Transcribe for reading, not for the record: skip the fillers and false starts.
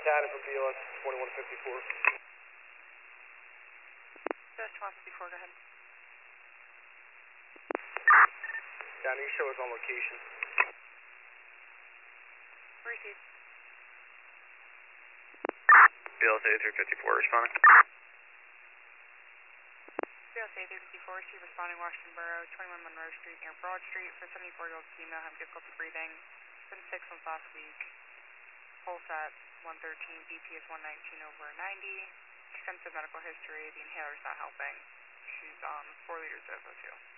Tatted from BLS 2154. BLS 2154, go ahead. Down, you show us on location. Received. BLS 8354 responding. BLS 8354, received responding Washington Borough, 21 Monroe Street near Broad Street for 74-year-old female having difficulty breathing. Been 6 months last week. Pulse at 113, BP is 119 over 90. Extensive medical history. The inhaler's not helping. She's on 4 liters of O2.